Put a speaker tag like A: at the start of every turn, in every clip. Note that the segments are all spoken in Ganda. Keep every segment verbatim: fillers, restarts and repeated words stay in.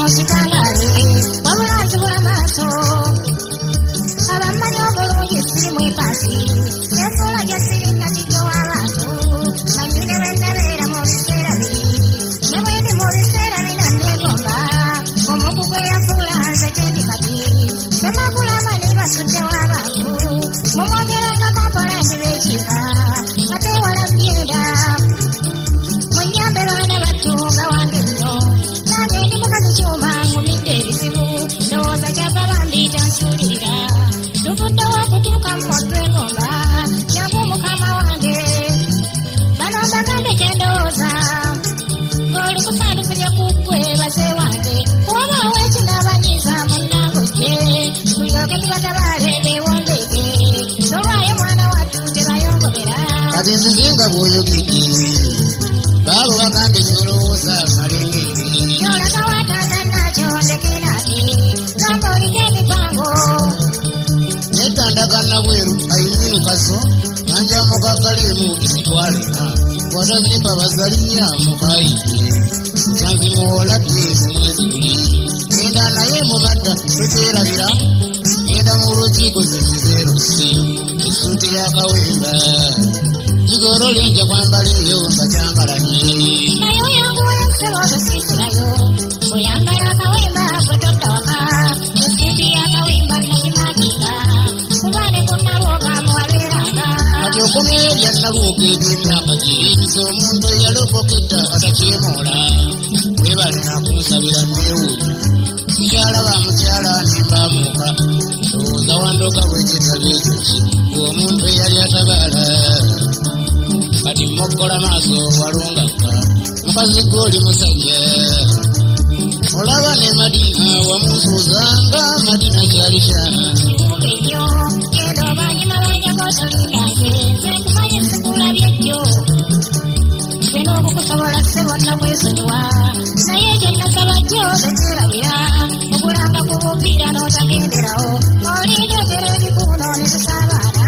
A: musikangale wabula nzibula maaso abamanyi obulungi sirimu ipasi enfuula gye sirina kijowa abantu nanyine bennabeera mu biseera biri ne bwe ndi mu biseera bina neegomba omuku gwe yafuula nze gyendi kati semagulama ne basuddewo abantu mumwogeranga kompola ndibeekika ate wala byenda munyambe baana battunga wange nno nange ndi mukazi kyuma ngumidde ebizibu ndowooza kyava bambi kyansuulira tuvuddewo okutuuka mu mutwe ngomba jangu mukama wange bano mbagambe kyendowooza ng'oli kusandukirya ku ggwe baze wange wabaawo ekinaabanyiza munnangojje tulyoke tubatabaale beewondeke tolwayo mwana wattu tebayongobera
B: kati nzizinga bw'oyogedde baabo bagambe kyolowooza malengeri
A: kyolaga watazannakyo ndekenate gamba oliko emipango
B: netandagana bweru ayina enkaso nanjamukakaleemu emitwalena watazimba bazalinya mukayite kyanzimuwoladde mumwezi guli genda naye mumadda teteerabira genda mu lukiiko zekizeerusi esuuti yakawemba kigoro linja kwambala eyo nga kyambalanye
A: nayo yanguwa nsebo tosiisirayo oyambala akawemba gwe totawaka esuuti yakawemba nakimakinga kubane kunnalwoga muwabeeranga
B: kati okomyeyo byannalwoga eby'emyaka girinza omuntu eyalokoketta atakyemoola webalina kumusabira neewuunya sikyalaba mukyala nembaamuuka ndowooza wandoka bwekitaba ekyo ki ng'omuntu eyali atabaala kati mmogola maaso walungaka mukazi gw'oli musajja olaba ne madina wamusuuzanga madina kyali kyana
A: ebyo genda obanyuma banyagotolindange nze nkumanyi sikulabyejo nze n'obukusobola sebonna kwesonyiwa naye ekyo nasaba jjo bekyerabira okulanga ku bupiira n'otagenderawo olinjogera ebikuuno ne tusabaana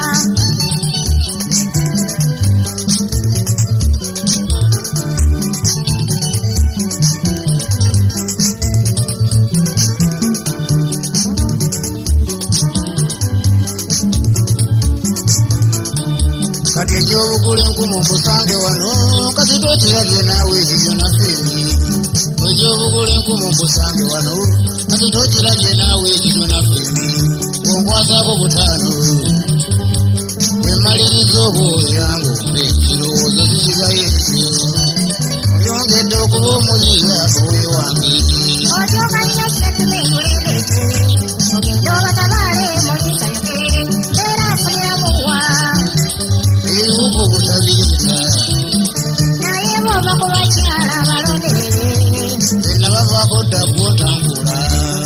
B: kati ekyobugula enkumu mbusange wano kati tokirabye naawe ekibyo nafeeni ekyobugula enkumu mbusange wano kati tokirabye naawe ekibyo nafeeni onkwasako butaano emaliriza obwoyanga ombe kirowoozo zisigaye ekyo oyongedde okuba omuyiga owewange
A: otyokanyina setumi kulembete ogende obatabaale mulisayoke era afuniramuwa
B: ebibuka obutabiriza
A: naye bwova ku bakyala balonderere
B: enna bavaako dda kwotambula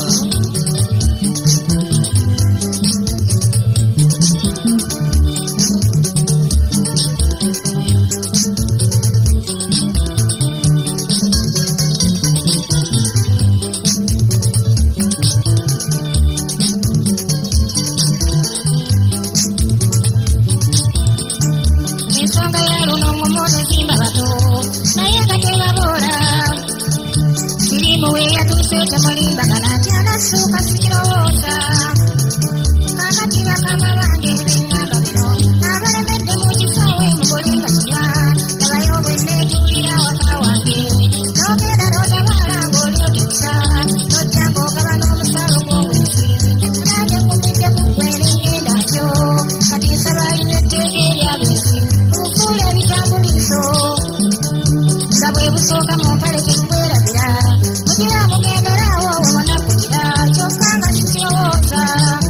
A: ensonga ya luno ngomoto zimba bato naye katebaboola sirimu weyatuuse temulimbagana kyanasuuka sikirowooza kakati bakama bange bengamba bino abalemedde mu kisaawe mukolenga kiba nabayo bwenneetuulira waka wange n'ogenda n'otabaala ng'oli otuusa n'ojjanga ogaba n'omusalo gw'owezi nange nkumidde ku ggwe n'engenda kyo kati nsaba alina etteeka eryabezi bufuula ebitambulizo nga bwe busooka mu mpale tekwerabira mugira mugenderaawo wonakugira kyokka nga sikirowooza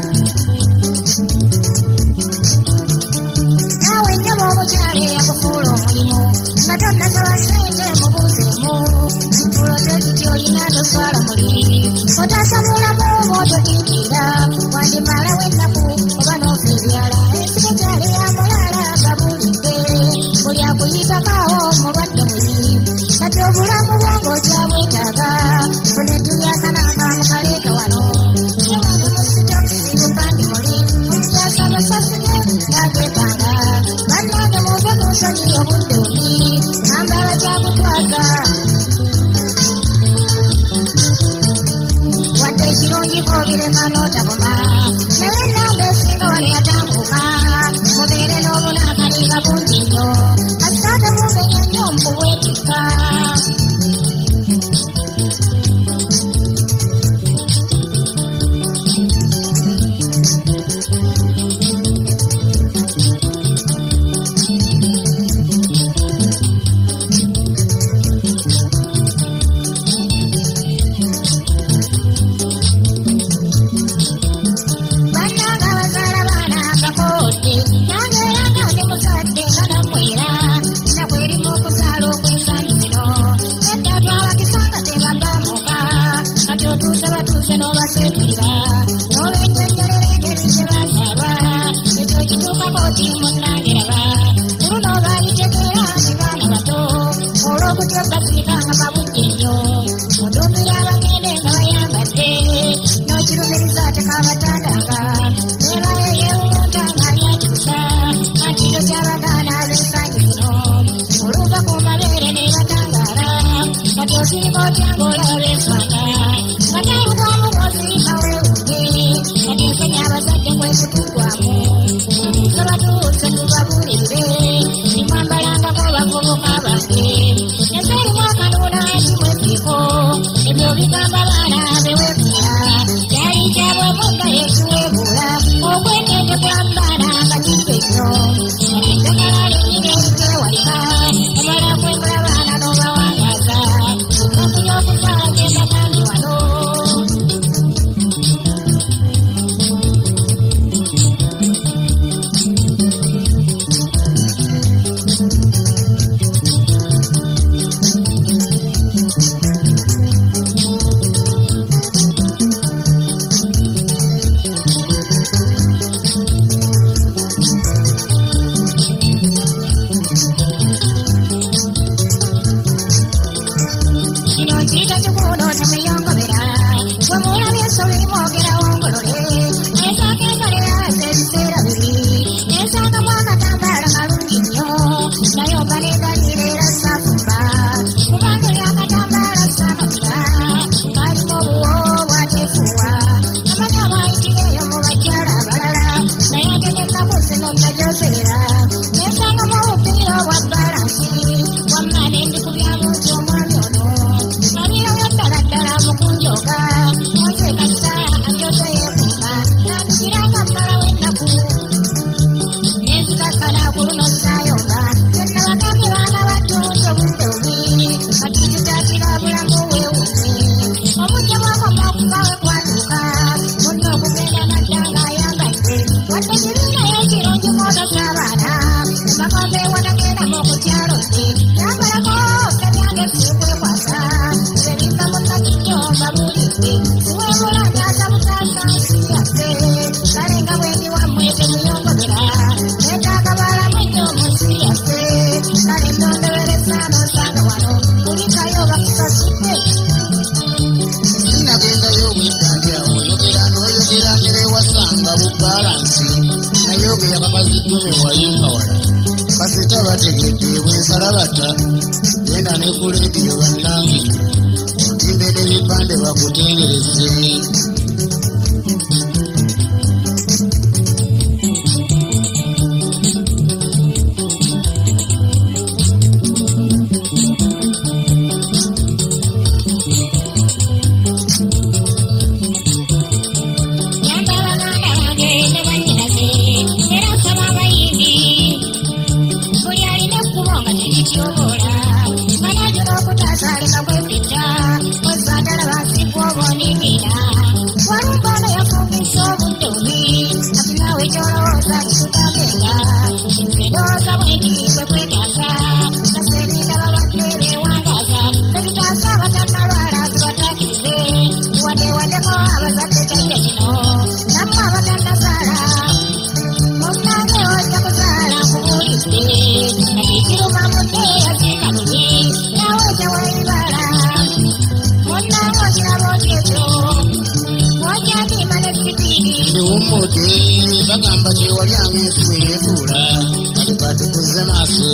A: naawe nnyaba omukyala eyakufuula omulimu nga tonnasaba ssente mubuuzeemu kituulo kyekiti olina toswala muli otasamulamu bw'ototiikira wandimalawo ennaku oba n'ofa ebyala ensiko kyali yamulaala gabulidde buli akuyitakawo mulwadde muli kati obulamu bwongo okyabwetaaga funetulyakananga mukaleeka wano ewanemusitokisi bupandi muli omukyasaba sasine nagetanga bannange muve ku nsonyi obudde buli ambala kyakutwaza kogire kanota boma nella besino wali atambuka mubere no munaka liga bunjinyo asata mubenya nyombo wetika
B: bagamba kyewalyange ekiweefula kati batukuze maaso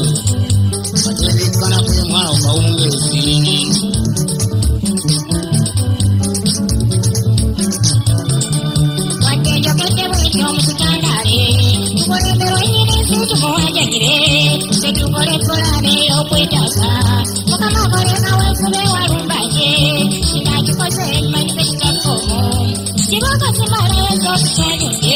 B: batebikana kwemwawo kawungeezi
A: Mukulabe okwetaaga Mukama koleka weefube walumbaje Kina kikoze mmanyi tekitakomo Kiboka kimala ezo kukyanyudde